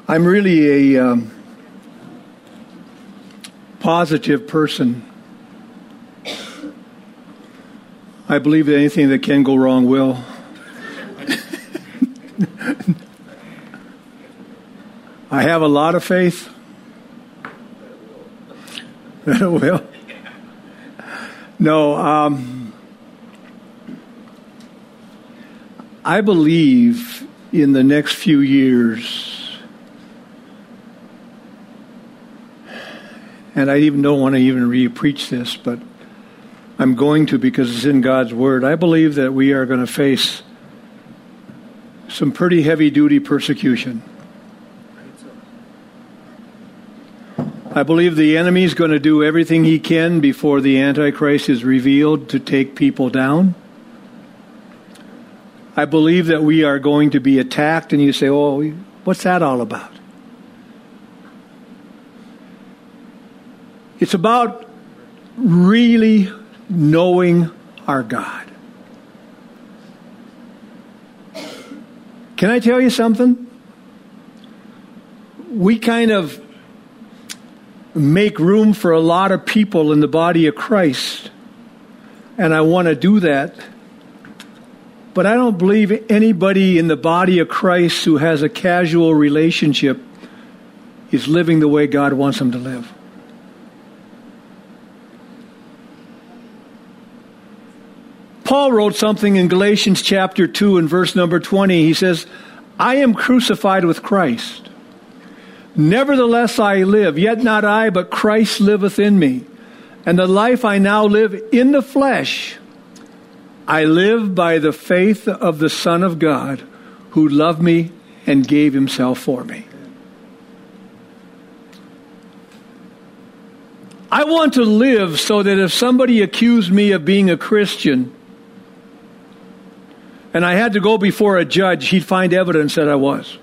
I'm really a positive person. I believe that anything that can go wrong will. I have a lot of faith that it will. No, I believe in the next few years, and I even don't want to even re-preach this, but I'm going to because it's in God's Word. I believe that we are going to face some pretty heavy-duty persecution. I believe the enemy is going to do everything he can before the Antichrist is revealed to take people down. I believe that we are going to be attacked, and you say, oh, what's that all about? It's about really knowing our God. Can I tell you something? We kind of make room for a lot of people in the body of Christ, and I want to do that. But I don't believe anybody in the body of Christ who has a casual relationship is living the way God wants them to live. Paul wrote something in Galatians chapter 2 and verse number 20. He says, I am crucified with Christ. Nevertheless I live, yet not I, but Christ liveth in me. And the life I now live in the flesh, I live by the faith of the Son of God, who loved me and gave himself for me. I want to live so that if somebody accused me of being a Christian, and I had to go before a judge, he'd find evidence that I was.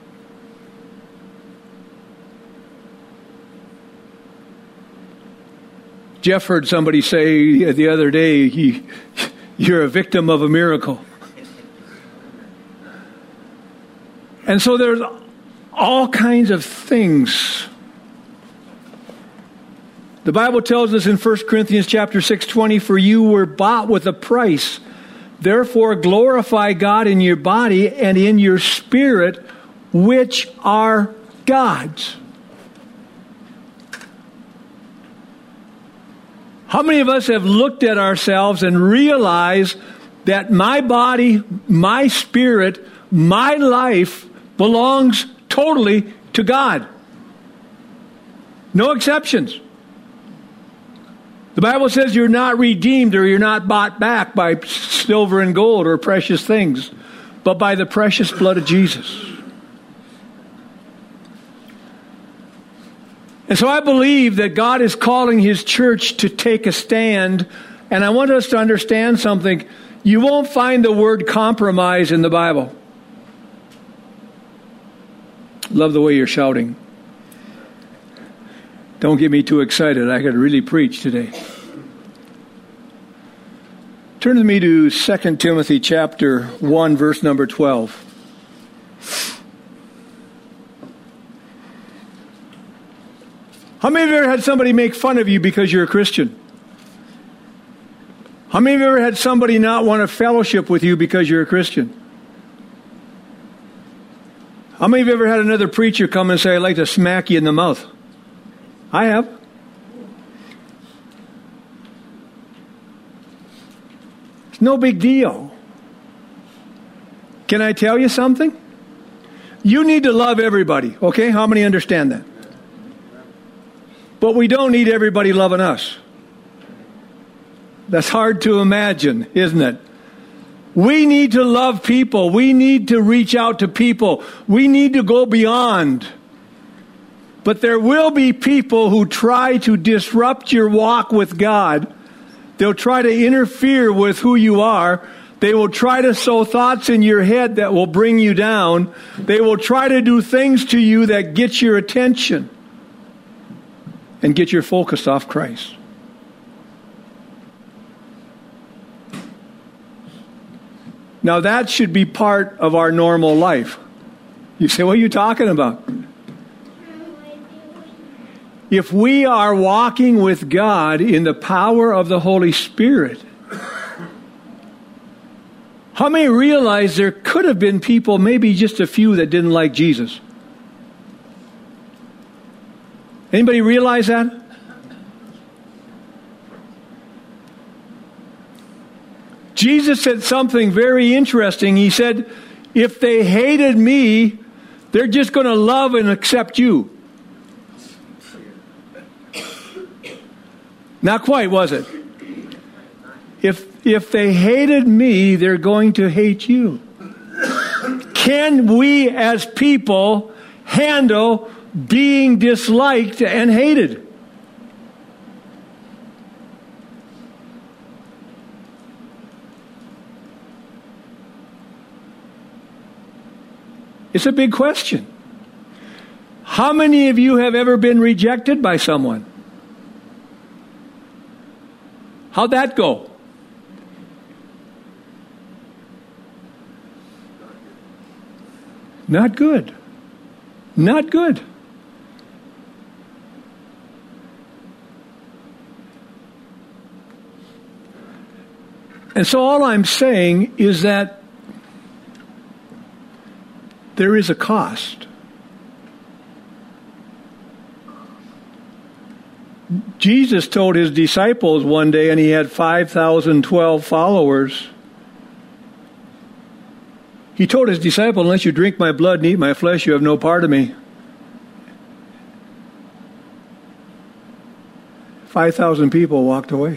Jeff heard somebody say the other day, you're a victim of a miracle. And so there's all kinds of things. The Bible tells us in 1 Corinthians chapter 6:20, for you were bought with a price. Therefore glorify God in your body and in your spirit, which are God's. How many of us have looked at ourselves and realized that my body, my spirit, my life belongs totally to God? No exceptions. The Bible says you're not redeemed or you're not bought back by silver and gold or precious things, but by the precious blood of Jesus. And so I believe that God is calling his church to take a stand. And I want us to understand something. You won't find the word compromise in the Bible. Love the way you're shouting. Don't get me too excited. I could really preach today. Turn with me to 2 Timothy chapter 1, verse number 12. How many of you ever had somebody make fun of you because you're a Christian? How many of you ever had somebody not want to fellowship with you because you're a Christian? How many of you ever had another preacher come and say, I'd like to smack you in the mouth? I have. It's no big deal. Can I tell you something? You need to love everybody, okay? How many understand that? But we don't need everybody loving us. That's hard to imagine, isn't it? We need to love people. We need to reach out to people. We need to go beyond. But there will be people who try to disrupt your walk with God. They'll try to interfere with who you are. They will try to sow thoughts in your head that will bring you down. They will try to do things to you that get your attention and get your focus off Christ. Now that should be part of our normal life. You say, what are you talking about? if we are walking with God in the power of the Holy Spirit, how many realize there could have been people, maybe just a few, that didn't like Jesus? Anybody realize that? Jesus said something very interesting. He said, if they hated me, they're just going to love and accept you. Not quite, was it? If they hated me, they're going to hate you. Can we as people handle being disliked and hated? It's a big question. How many of you have ever been rejected by someone? How'd that go? Not good. Not good. And so all I'm saying is that there is a cost. Jesus told his disciples one day, and he had 5,012 followers. He told his disciples, unless you drink my blood and eat my flesh, you have no part of me. 5,000 people walked away.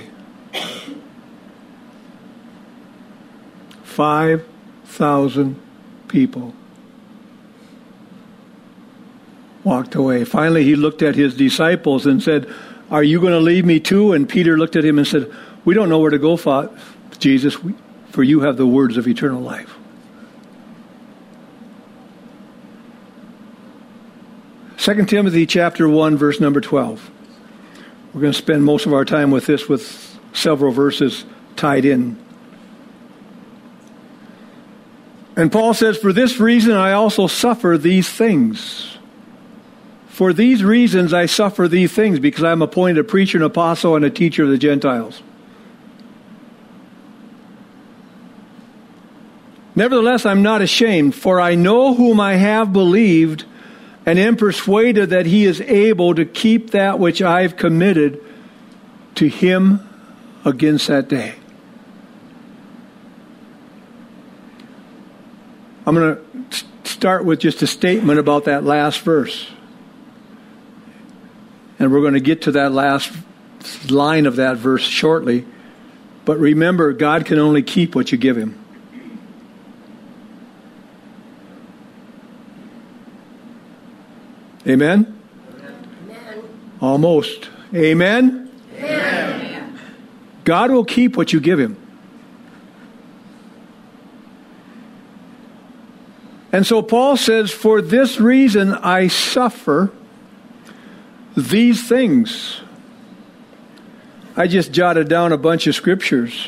5,000 people walked away. Finally, he looked at his disciples and said, are you going to leave me too? And Peter looked at him and said, we don't know where to go, Jesus, for you have the words of eternal life. 2 Timothy chapter 1, verse number 12. We're going to spend most of our time with this, with several verses tied in. And Paul says, for this reason I also suffer these things. For these reasons I suffer these things, because I am appointed a preacher, an apostle, and a teacher of the Gentiles. Nevertheless, I'm not ashamed, for I know whom I have believed, and am persuaded that he is able to keep that which I've committed to him against that day. I'm going to start with just a statement about that last verse. And we're going to get to that last line of that verse shortly. But remember, God can only keep what you give him. Amen? Amen. Almost. Amen? Amen. God will keep what you give him. And so Paul says, for this reason I suffer these things. I just jotted down a bunch of scriptures.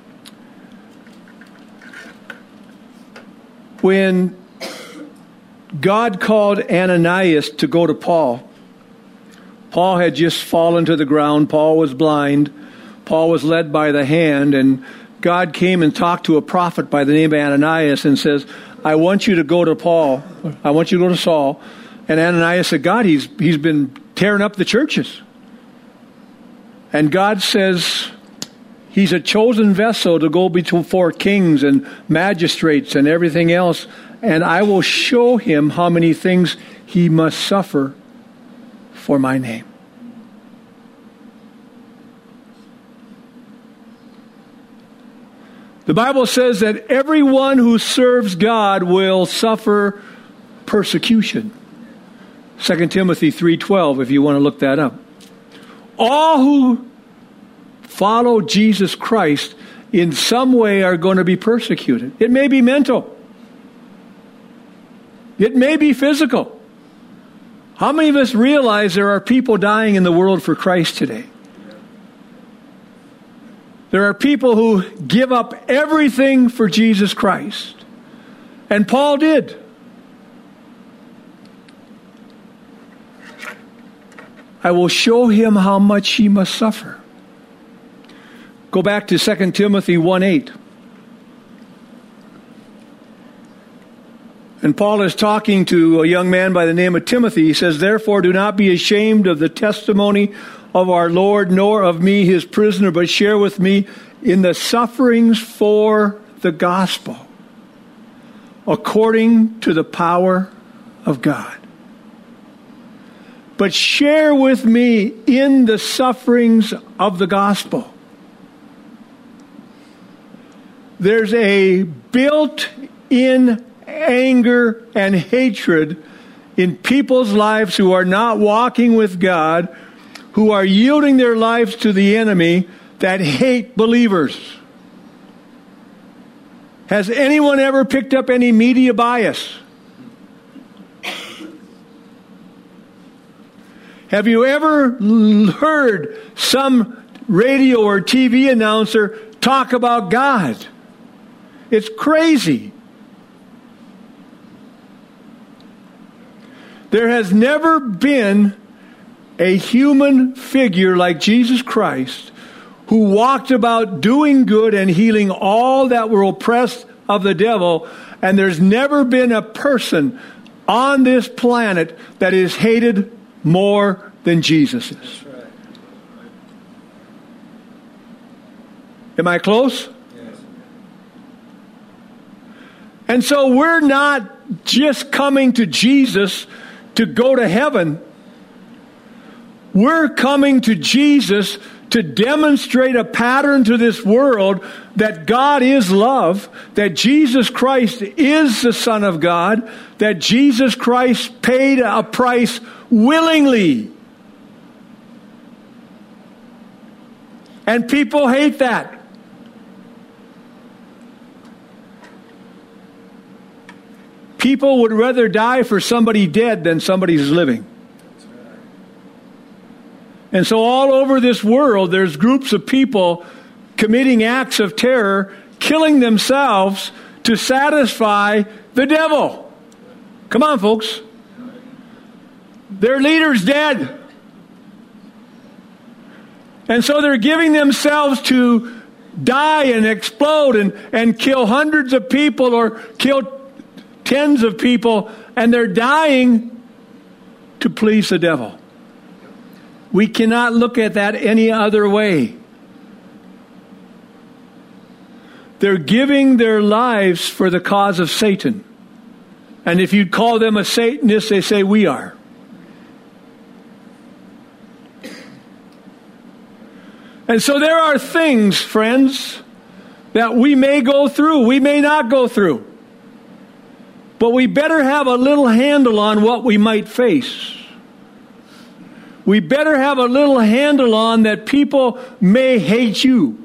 When God called Ananias to go to Paul, Paul had just fallen to the ground. Paul was blind. Paul was led by the hand, and God came and talked to a prophet by the name of Ananias and says, I want you to go to Paul. I want you to go to Saul. And Ananias said, God, he's been tearing up the churches. And God says, he's a chosen vessel to go before kings and magistrates and everything else. And I will show him how many things he must suffer for my name. The Bible says that everyone who serves God will suffer persecution. 2 Timothy 3:12, if you want to look that up. All who follow Jesus Christ in some way are going to be persecuted. It may be mental. It may be physical. How many of us realize there are people dying in the world for Christ today? There are people who give up everything for Jesus Christ. And Paul did. I will show him how much he must suffer. Go back to 2 Timothy 1:8. And Paul is talking to a young man by the name of Timothy. He says, therefore, do not be ashamed of the testimony of our Lord, nor of me, his prisoner, but share with me in the sufferings for the gospel, according to the power of God. But share with me in the sufferings of the gospel. There's a built-in anger and hatred in people's lives who are not walking with God, who are yielding their lives to the enemy, that hate believers. Has anyone ever picked up any media bias? Have you ever heard some radio or TV announcer talk about God? It's crazy. There has never been a human figure like Jesus Christ who walked about doing good and healing all that were oppressed of the devil, and there's never been a person on this planet that is hated more than Jesus is. Am I close? Yes. And so we're not just coming to Jesus to go to heaven. We're coming to Jesus to demonstrate a pattern to this world that God is love, that Jesus Christ is the Son of God, that Jesus Christ paid a price willingly. And people hate that. People would rather die for somebody dead than somebody who's living. And so all over this world, there's groups of people committing acts of terror, killing themselves to satisfy the devil. Come on, folks. Their leader's dead. And so they're giving themselves to die and explode and kill hundreds of people or kill tens of people, and they're dying to please the devil. We cannot look at that any other way. They're giving their lives for the cause of Satan. And if you'd call them a Satanist, they say we are. And so there are things, friends, that we may go through, we may not go through. But we better have a little handle on what we might face. We better have a little handle on that people may hate you.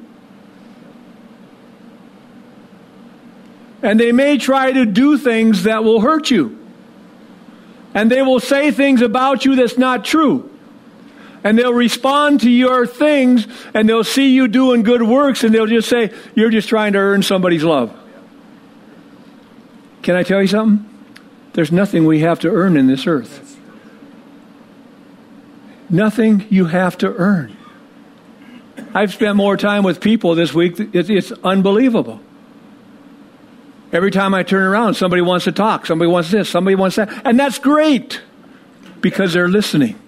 And they may try to do things that will hurt you. And they will say things about you that's not true. And they'll respond to your things, and they'll see you doing good works, and they'll just say, you're just trying to earn somebody's love. Can I tell you something? There's nothing we have to earn in this earth. Nothing you have to earn. I've spent more time with people this week. It's unbelievable. Every time I turn around, somebody wants to talk. Somebody wants this. Somebody wants that. And that's great because they're listening.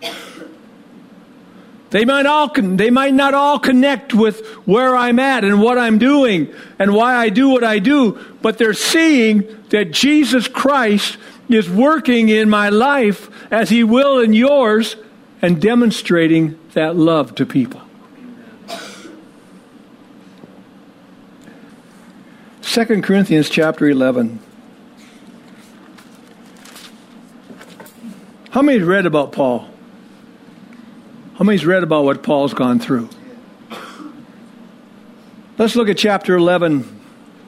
They might not all connect with where I'm at and what I'm doing and why I do what I do, but they're seeing that Jesus Christ is working in my life as He will in yours and demonstrating that love to people. 2 Corinthians chapter 11. How many read about Paul? How many's read about what Paul's gone through? Let's look at chapter 11.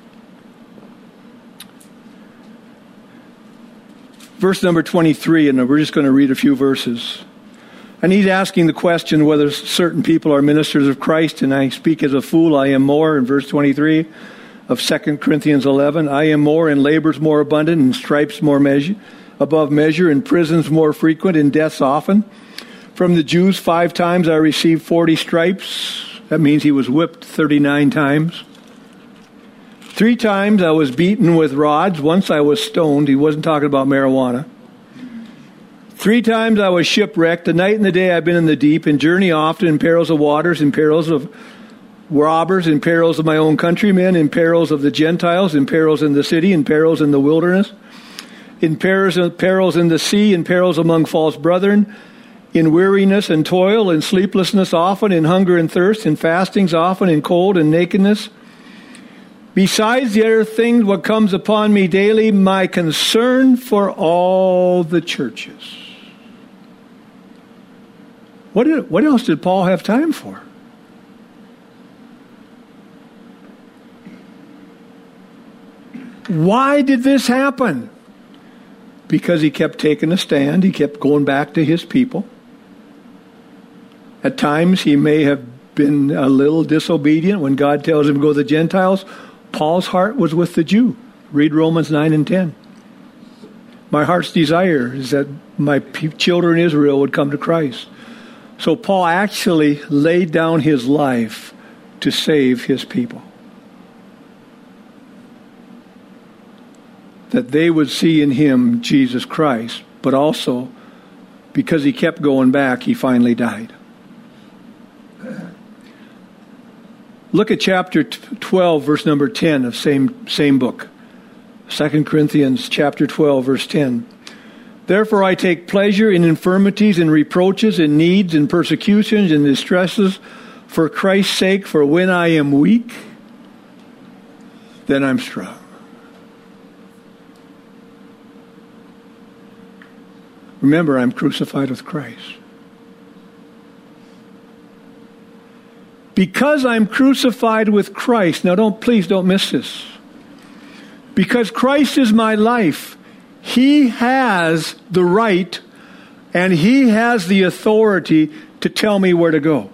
Verse number 23, and we're just going to read a few verses. And he's asking the question whether certain people are ministers of Christ, and I speak as a fool, I am more, in verse 23 of 2 Corinthians 11. I am more, in labors more abundant, in stripes more above measure, in prisons more frequent, in deaths often. From the Jews 5 times I received 40 stripes. That means he was whipped 39 times. 3 times I was beaten with rods. Once I was stoned. He wasn't talking about marijuana. 3 times I was shipwrecked. The night and the day I've been in the deep, in journey often, in perils of waters, in perils of robbers, in perils of my own countrymen, in perils of the Gentiles, in perils in the city, in perils in the wilderness, in perils in the sea, in perils among false brethren, in weariness and toil, in sleeplessness often, in hunger and thirst, in fastings often, in cold and nakedness. Besides the other things, what comes upon me daily, my concern for all the churches. What else did Paul have time for? Why did this happen? Because he kept taking a stand. He kept going back to his people. At times he may have been a little disobedient when God tells him to go to the Gentiles. Paul's heart was with the Jew. Read Romans 9 and 10. My heart's desire is that my children Israel would come to Christ. So Paul actually laid down his life to save his people. That they would see in him Jesus Christ. But also, because he kept going back, he finally died. Look at chapter 12, verse number 10 of same book. 2 Corinthians chapter 12, verse 10. Therefore I take pleasure in infirmities and reproaches and needs and persecutions and distresses for Christ's sake, for when I am weak, then I'm strong. Remember, I'm crucified with Christ. Because I'm crucified with Christ, now please don't miss this. Because Christ is my life, He has the right and He has the authority to tell me where to go.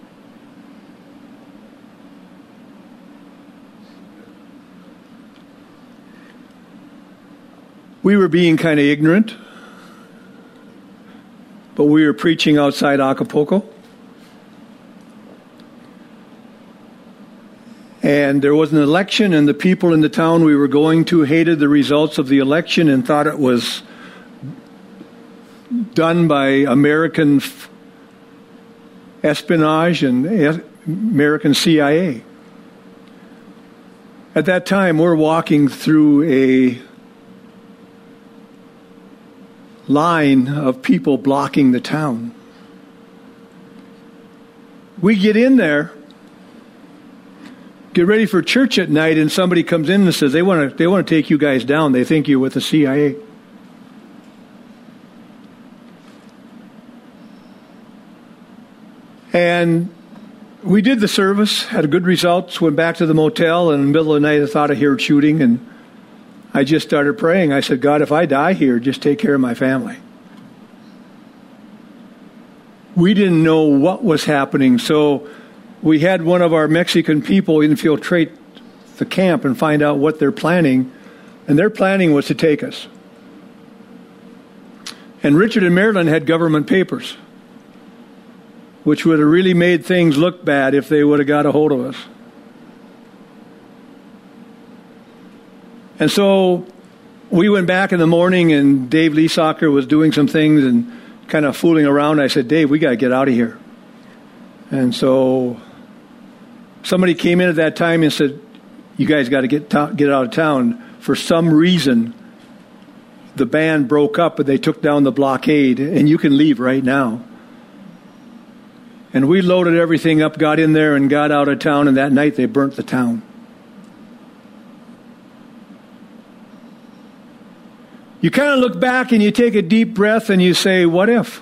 We were being kind of ignorant, but we were preaching outside Acapulco. And there was an election, and the people in the town we were going to hated the results of the election and thought it was done by American espionage and American CIA. At that time, we're walking through a line of people blocking the town. We get in there, get ready for church at night, and somebody comes in and says they want to take you guys down. They think you're with the CIA. And we did the service, had good results, went back to the motel, and in the middle of the night I thought I heard shooting, and I just started praying. I said, God, if I die here, just take care of my family. We didn't know what was happening, so we had one of our Mexican people infiltrate the camp and find out what they're planning, and their planning was to take us. And Richard and Marilyn had government papers, which would have really made things look bad if they would have got a hold of us. And so we went back in the morning, and Dave Leesacher was doing some things and kind of fooling around. I said, Dave, we got to get out of here. And so somebody came in at that time and said, you guys got to get out of town. For some reason, the band broke up and they took down the blockade, and you can leave right now. And we loaded everything up, got in there, and got out of town, and that night they burnt the town. You kind of look back and you take a deep breath and you say, what if?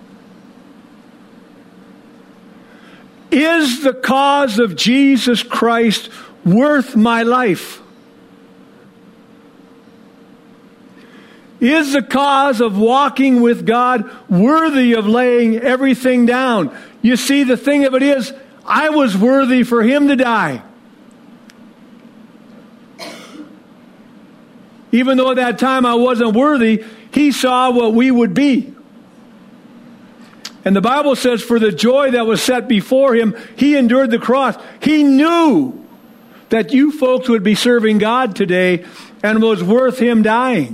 Is the cause of Jesus Christ worth my life? Is the cause of walking with God worthy of laying everything down? You see, the thing of it is, I was worthy for Him to die. Even though at that time I wasn't worthy, He saw what we would be. And the Bible says, for the joy that was set before him, he endured the cross. He knew that you folks would be serving God today, and it was worth him dying.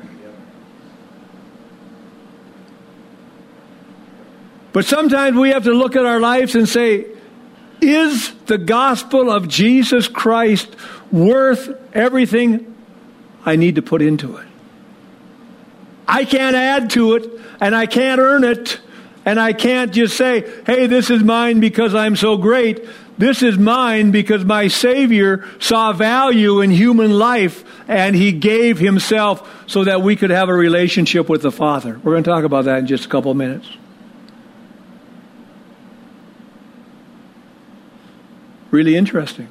But sometimes we have to look at our lives and say, is the gospel of Jesus Christ worth everything I need to put into it? I can't add to it, and I can't earn it, and I can't just say, hey, this is mine because I'm so great. This is mine because my Savior saw value in human life, and he gave himself so that we could have a relationship with the Father. We're going to talk about that in just a couple of minutes. Really interesting.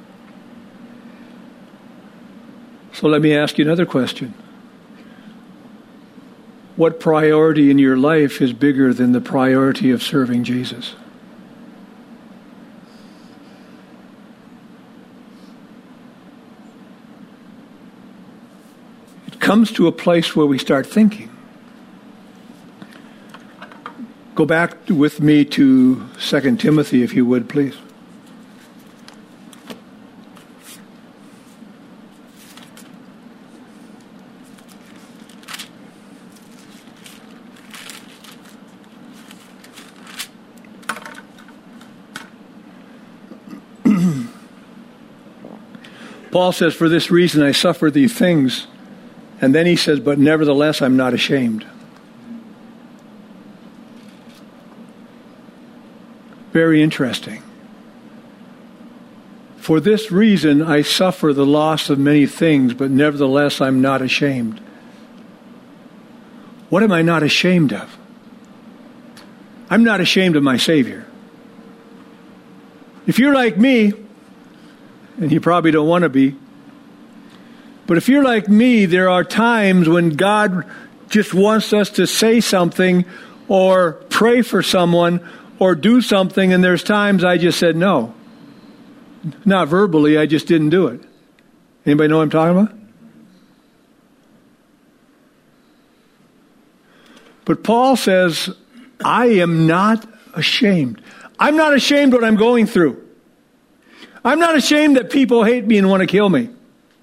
So let me ask you another question. What priority in your life is bigger than the priority of serving Jesus? It comes to a place where we start thinking. Go back with me to 2 Timothy, if you would, please. Paul says, for this reason I suffer these things. And then he says, but nevertheless I'm not ashamed. Very interesting. For this reason I suffer the loss of many things, but nevertheless I'm not ashamed. What am I not ashamed of? I'm not ashamed of my Savior. If you're like me, and you probably don't want to be, but if you're like me, there are times when God just wants us to say something or pray for someone or do something, and there's times I just said no. Not verbally, I just didn't do it. Anybody know what I'm talking about? But Paul says, I am not ashamed. I'm not ashamed what I'm going through. I'm not ashamed that people hate me and want to kill me.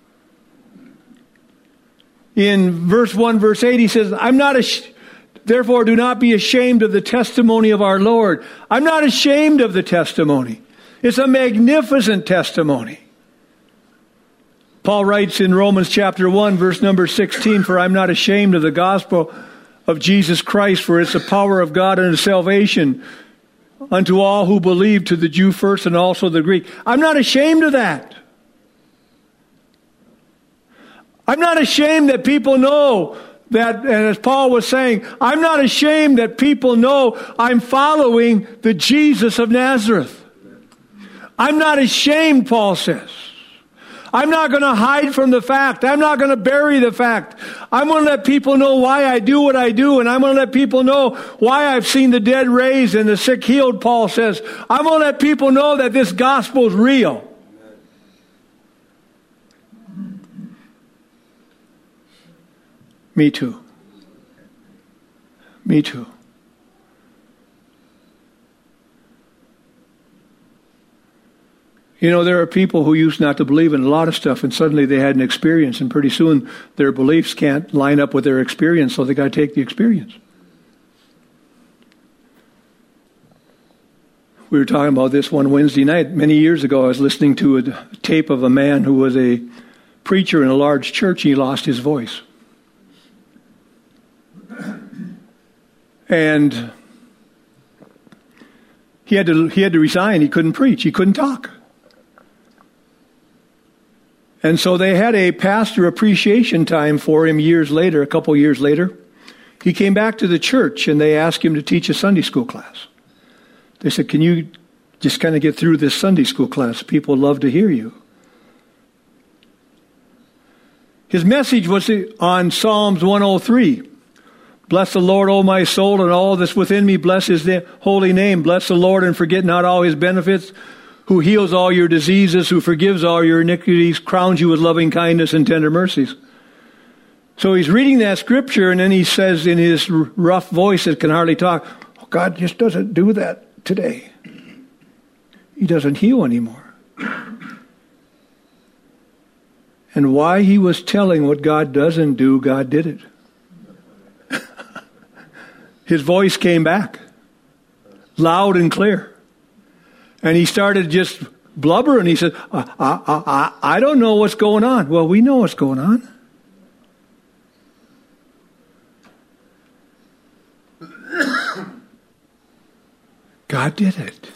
In verse 1, verse 8, he says, therefore do not be ashamed of the testimony of our Lord. I'm not ashamed of the testimony. It's a magnificent testimony. Paul writes in Romans chapter 1, verse number 16, for I'm not ashamed of the gospel of Jesus Christ, for it's the power of God unto salvation unto all who believe, to the Jew first and also the Greek. I'm not ashamed of that. I'm not ashamed that people know that, and as Paul was saying, I'm not ashamed that people know I'm following the Jesus of Nazareth. I'm not ashamed, Paul says. I'm not going to hide from the fact. I'm not going to bury the fact. I'm going to let people know why I do what I do, and I'm going to let people know why I've seen the dead raised and the sick healed, Paul says. I'm going to let people know that this gospel is real. Me too. Me too. You know, there are people who used not to believe in a lot of stuff, and suddenly they had an experience, and pretty soon their beliefs can't line up with their experience, so they got to take the experience. We were talking about this one Wednesday night. Many years ago, I was listening to a tape of a man who was a preacher in a large church. He lost his voice. And he had to resign. He couldn't preach. He couldn't talk. And so they had a pastor appreciation time for him a couple years later. He came back to the church and they asked him to teach a Sunday school class. They said, can you just kind of get through this Sunday school class? People love to hear you. His message was on Psalms 103. Bless the Lord, O my soul, and all that's within me. Bless his holy name. Bless the Lord and forget not all his benefits, who heals all your diseases, who forgives all your iniquities, crowns you with loving kindness and tender mercies. So he's reading that scripture, and then he says in his rough voice that can hardly talk, God just doesn't do that today. He doesn't heal anymore. And why he was telling what God doesn't do, God did it. His voice came back, loud and clear. And he started just blubbering. He said, I don't know what's going on. Well, we know what's going on. God did it.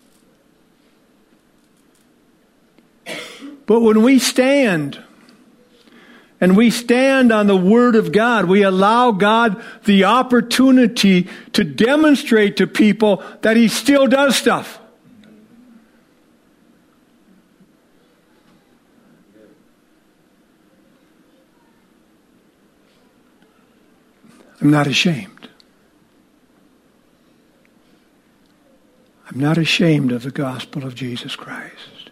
But when we stand, and we stand on the Word of God, we allow God the opportunity to demonstrate to people that He still does stuff. I'm not ashamed. I'm not ashamed of the gospel of Jesus Christ.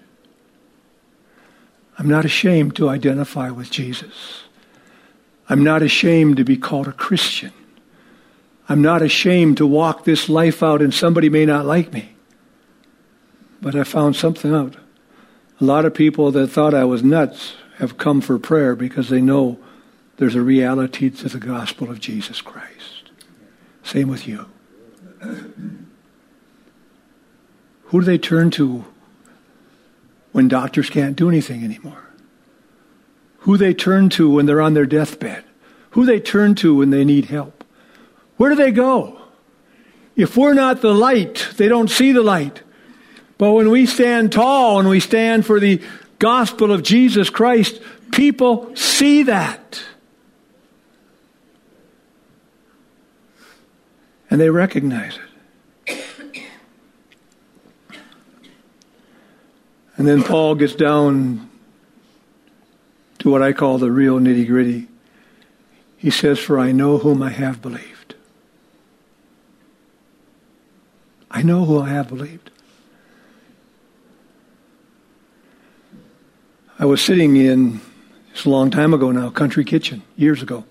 I'm not ashamed to identify with Jesus. I'm not ashamed to be called a Christian. I'm not ashamed to walk this life out, and somebody may not like me. But I found something out. A lot of people that thought I was nuts have come for prayer because they know there's a reality to the gospel of Jesus Christ. Same with you. Who do they turn to when doctors can't do anything anymore? Who they turn to when they're on their deathbed? Who they turn to when they need help? Where do they go? If we're not the light, they don't see the light. But when we stand tall and we stand for the gospel of Jesus Christ, people see that. And they recognize it. And then Paul gets down to what I call the real nitty-gritty. He says, for I know whom I have believed. I know who I have believed. I was sitting in, it's a long time ago now, Country Kitchen, years ago.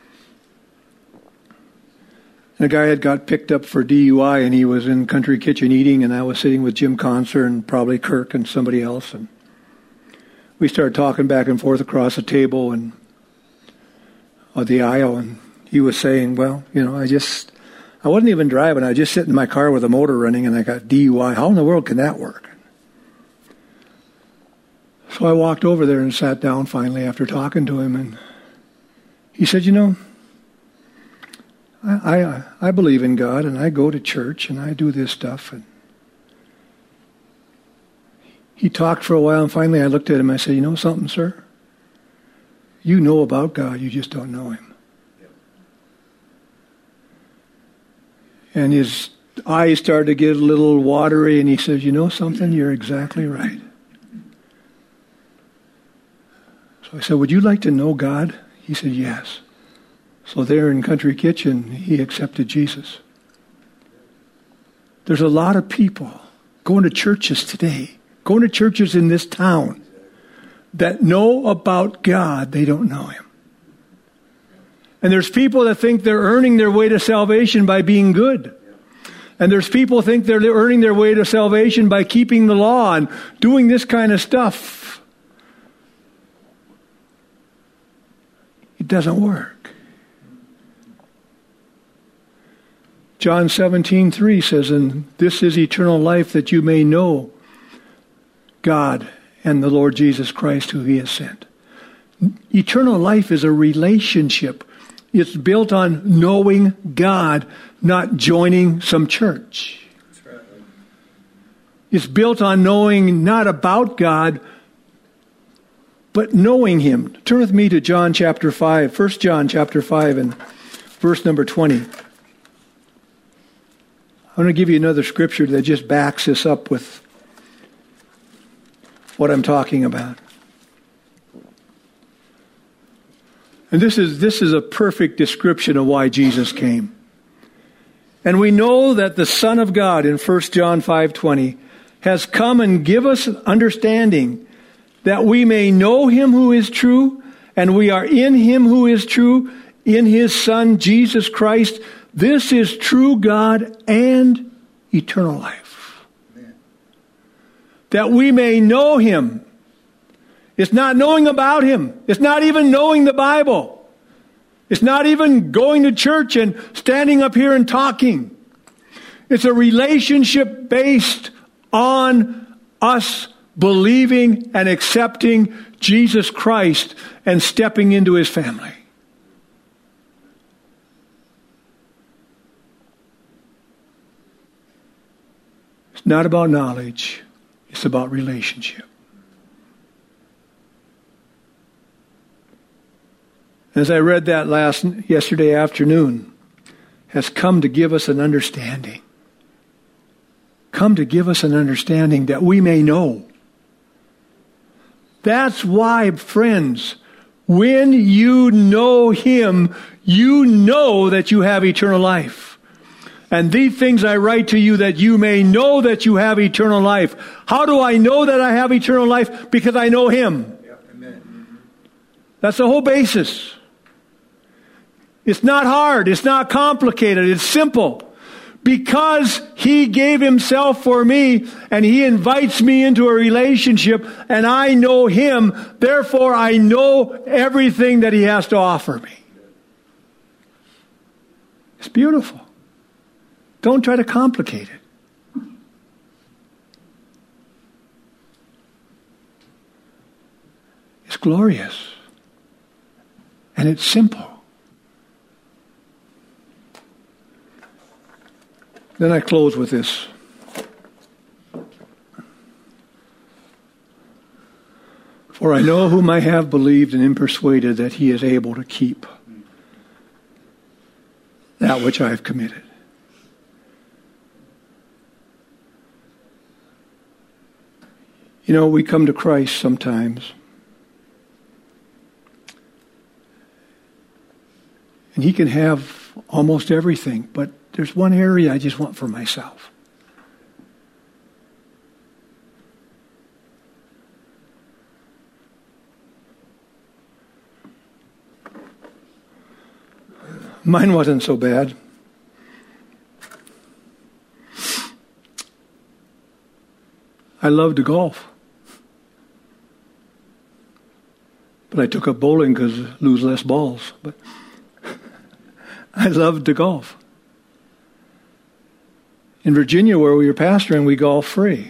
And a guy had got picked up for DUI, and he was in Country Kitchen eating, and I was sitting with Jim Conser and probably Kirk and somebody else. And we started talking back and forth across the table and the aisle, and he was saying, well, I wasn't even driving. I was just sitting in my car with the motor running, and I got DUI. How in the world can that work? So I walked over there and sat down finally after talking to him, and he said, I believe in God, and I go to church, and I do this stuff. And he talked for a while, and finally I looked at him and I said, you know something, sir? You know about God, you just don't know Him. And his eyes started to get a little watery, and he says, you know something? You're exactly right. So I said, would you like to know God? He said, yes. So there in Country Kitchen, he accepted Jesus. There's a lot of people going to churches today, going to churches in this town, that know about God, they don't know Him. And there's people that think they're earning their way to salvation by being good. And there's people that think they're earning their way to salvation by keeping the law and doing this kind of stuff. It doesn't work. John 17:3 says, and this is eternal life, that you may know God and the Lord Jesus Christ, who He has sent. Eternal life is a relationship. It's built on knowing God, not joining some church. That's right. It's built on knowing not about God, but knowing Him. Turn with me to John chapter 5, 1 John chapter 5 and verse number 20. I'm going to give you another scripture that just backs this up with what I'm talking about. And this is a perfect description of why Jesus came. And we know that the Son of God in 1 John 5:20 has come and give us understanding that we may know Him who is true, and we are in Him who is true, in His Son Jesus Christ. This is true God and eternal life. Amen. That we may know him. It's not knowing about him. It's not even knowing the Bible. It's not even going to church and standing up here and talking. It's a relationship based on us believing and accepting Jesus Christ and stepping into his family. It's not about knowledge. It's about relationship. As I read that yesterday afternoon, has come to give us an understanding. Come to give us an understanding that we may know. That's why, friends, when you know him, you know that you have eternal life. And these things I write to you that you may know that you have eternal life. How do I know that I have eternal life? Because I know him. Yeah, amen. That's the whole basis. It's not hard. It's not complicated. It's simple. Because he gave himself for me and he invites me into a relationship and I know him, therefore I know everything that he has to offer me. It's beautiful. Don't try to complicate it. It's glorious. And it's simple. Then I close with this. For I know whom I have believed and am persuaded that he is able to keep that which I have committed. You know, we come to Christ sometimes, and he can have almost everything, but there's one area I just want for myself. Mine wasn't so bad. I love to golf. But I took up bowling because I lose less balls. But I love to golf. In Virginia, where we were pastoring, we golf free.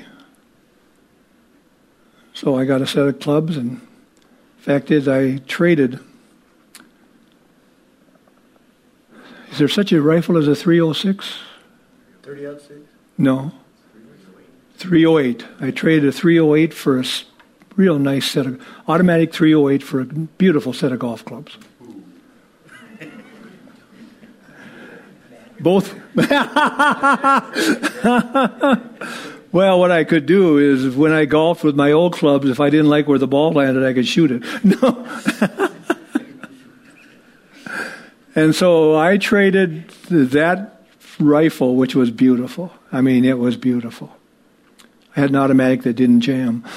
So I got a set of clubs, and fact is I traded. Is there such a rifle as a 306? 30-06? No. 308. I traded a 308 for a real nice set of, automatic 308 for a beautiful set of golf clubs. Both. Well, what I could do is when I golfed with my old clubs, if I didn't like where the ball landed, I could shoot it. No. And so I traded that rifle, which was beautiful. I mean, it was beautiful. I had an automatic that didn't jam.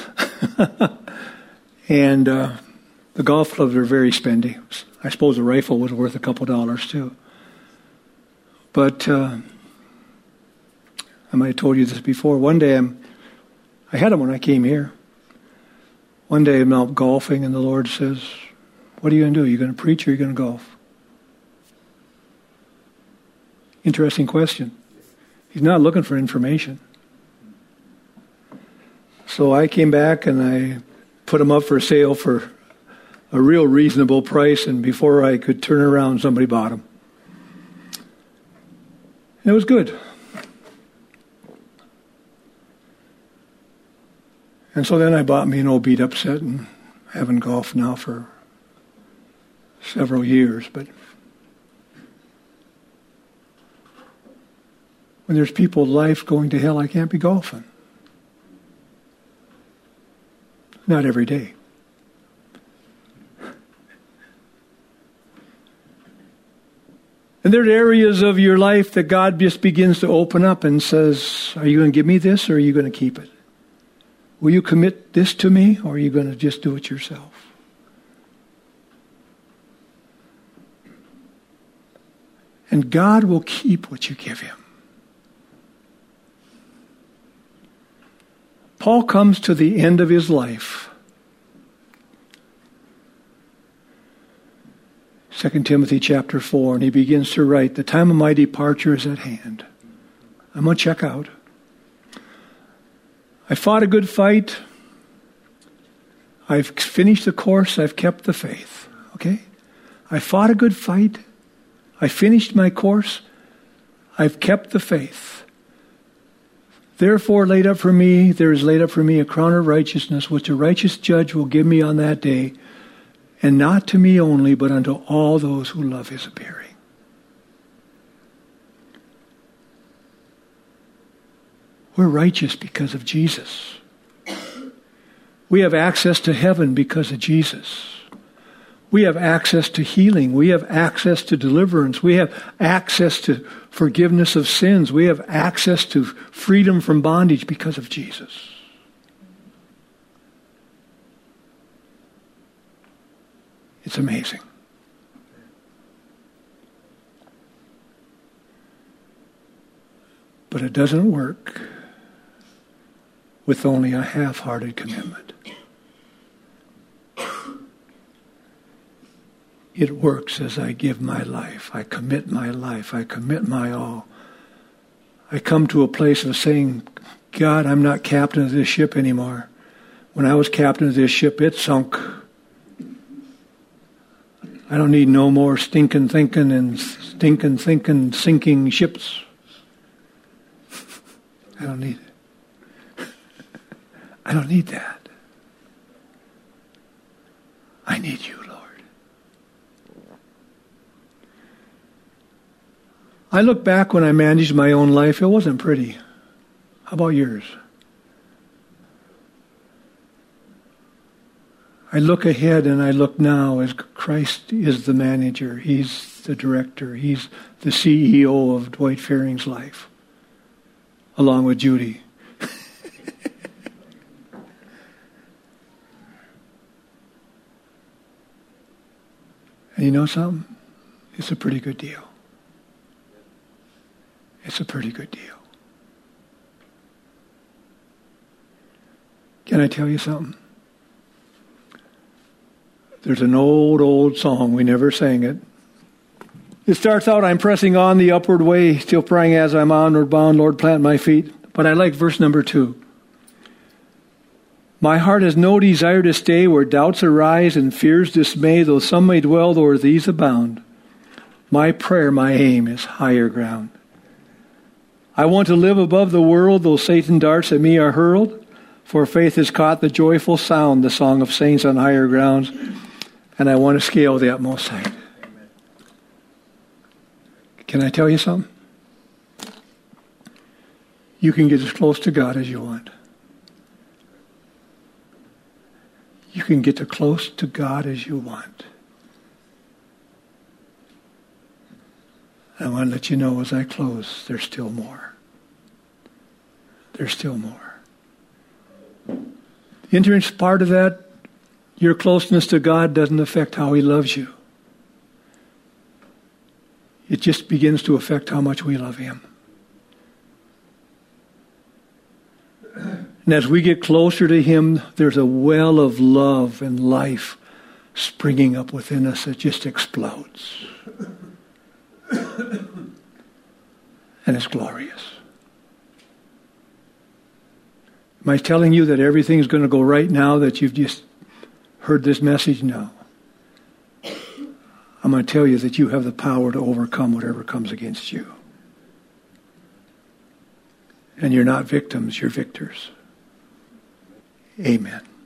And the golf clubs are very spendy. I suppose the rifle was worth a couple dollars too. But I might have told you this before. One day I had them when I came here. One day I'm out golfing and the Lord says, "What are you going to do? Are you going to preach or are you going to golf?" Interesting question. He's not looking for information. So I came back and I put them up for sale for a real reasonable price, and before I could turn around, somebody bought them. And it was good. And so then I bought me an old beat-up set, and I haven't golfed now for several years, but when there's people's life going to hell, I can't be golfing. Not every day. And there are areas of your life that God just begins to open up and says, "Are you going to give me this or are you going to keep it? Will you commit this to me or are you going to just do it yourself?" And God will keep what you give him. Paul comes to the end of his life. 2 Timothy chapter 4, and he begins to write, the time of my departure is at hand. I'm going to check out. I fought a good fight. I've finished the course. I've kept the faith. Okay? I fought a good fight. I finished my course. I've kept the faith. Therefore, there is laid up for me a crown of righteousness, which a righteous judge will give me on that day, and not to me only, but unto all those who love his appearing. We're righteous because of Jesus. We have access to heaven because of Jesus. We have access to healing. We have access to deliverance. We have access to forgiveness of sins. We have access to freedom from bondage because of Jesus. It's amazing. But it doesn't work with only a half-hearted commitment. It works as I give my life. I commit my life. I commit my all. I come to a place of saying, God, I'm not captain of this ship anymore. When I was captain of this ship, it sunk. I don't need no more stinking thinking and sinking ships. I don't need it. I don't need that. I need you, Lord. I look back when I managed my own life, it wasn't pretty. How about yours? I look ahead and I look now as Christ is the manager. He's the director. He's the CEO of Dwight Fearing's life, along with Judy. And you know something? It's a pretty good deal. It's a pretty good deal. Can I tell you something? There's an old song. We never sang it. It starts out, I'm pressing on the upward way, still praying as I'm onward bound, Lord, plant my feet. But I like verse number 2. My heart has no desire to stay where doubts arise and fears dismay, though some may dwell where these abound. My prayer, my aim is higher ground. I want to live above the world, though Satan darts at me are hurled, for faith has caught the joyful sound, the song of saints on higher grounds, and I want to scale the utmost height. Can I tell you something? You can get as close to God as you want. You can get as close to God as you want. I want to let you know as I close, there's still more. There's still more. The entrance part of that, your closeness to God doesn't affect how he loves you. It just begins to affect how much we love him. And as we get closer to him, there's a well of love and life springing up within us that just explodes. And it's glorious. Am I telling you that everything's going to go right now that you've just heard this message? No. I'm going to tell you that you have the power to overcome whatever comes against you. And you're not victims, you're victors. Amen.